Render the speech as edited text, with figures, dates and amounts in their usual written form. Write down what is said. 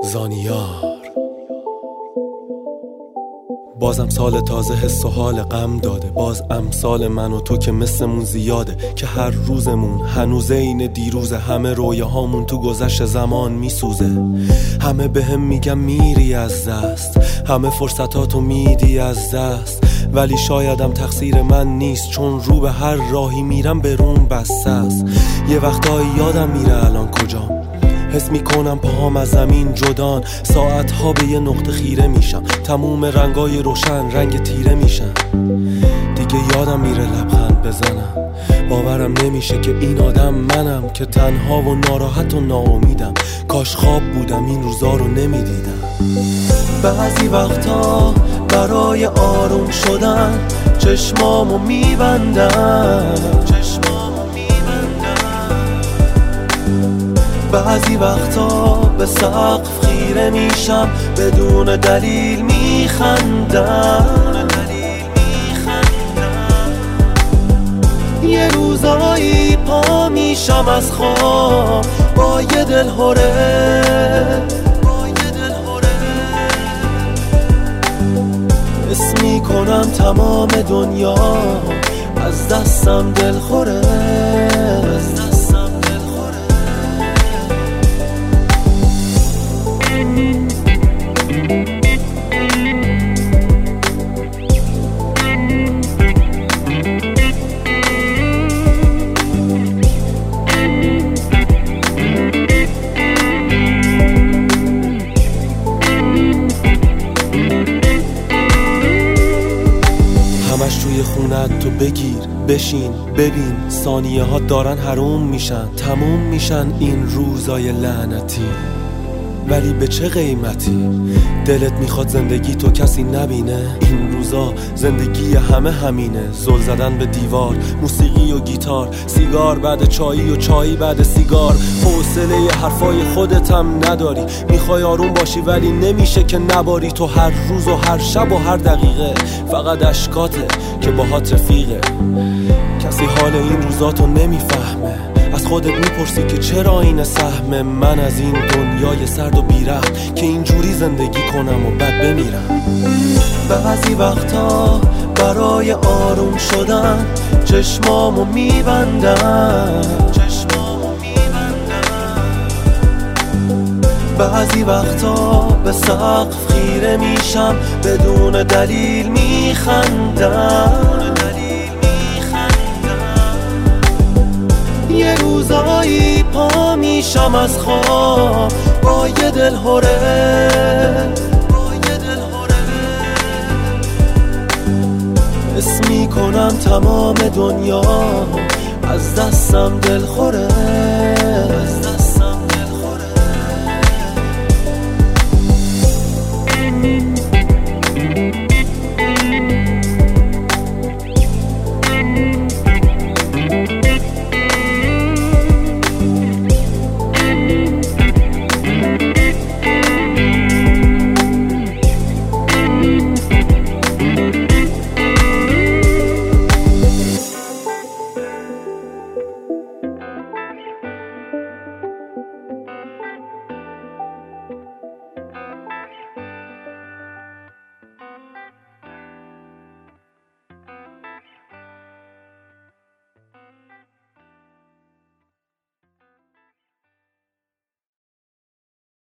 زانیار. بازم سال تازه حس و حال غم داده، باز امثال من و تو که مثلمون زیاده، که هر روزمون هنوز این دیروزه، همه رویاهامون تو گذشت زمان میسوزه. همه بهم میگن میری از دست، همه فرصتاتو میدی از دست، ولی شایدم تقصیر من نیست، چون رو به هر راهی میرم به روم بسته است. یه وقتایی یادم میره الان کجام، حس میکنم پاهام از زمین جدان، ساعتها به یه نقطه خیره میشم، تموم رنگای روشن رنگ تیره میشن. دیگه یادم میره لبخند بزنم، باورم نمیشه که این آدم منم، که تنها و ناراحت و ناامیدم، کاش خواب بودم این روزا رو نمیدیدم. بعضی وقتا برای آروم شدن چشمامو میبندم، بعضی وقتا به سقف خیره میشم، بدون دلیل میخندم. یه روزایی پا میشم از خواب با یه دلهوره، حس میکنم تمام دنیا از دستم دلخوره. همش توی خونت تو بگیر بشین ببین، ثانیه ها دارن حروم میشن، تموم میشن این روزای لعنتی، ولی به چه قیمتی؟ دلت میخواد زندگی تو کسی نبینه، این روزا زندگی همه همینه، زل زدن به دیوار، موسیقی و گیتار، سیگار بعد چایی و چایی بعد سیگار. حوصله حرفای خودت هم نداری، میخوای آروم باشی ولی نمیشه که نباری، تو هر روز و هر شب و هر دقیقه فقط اشکاته که باهات رفیقه. کسی حال این روزاتو نمیفهمه، از خودت میپرسی که چرا این سهم من از این دنیای سرد و بی‌رحم، که اینجوری زندگی کنم و بعد بمیرم. بعضی وقتا برای آروم شدن چشمامو میبندم، بعضی وقتا به سقف خیره میشم، بدون دلیل میخندم. یه روزایی پا میشم از خواب با یه دلهوره، حس میکنم تمام دنیا از دستم دلخوره.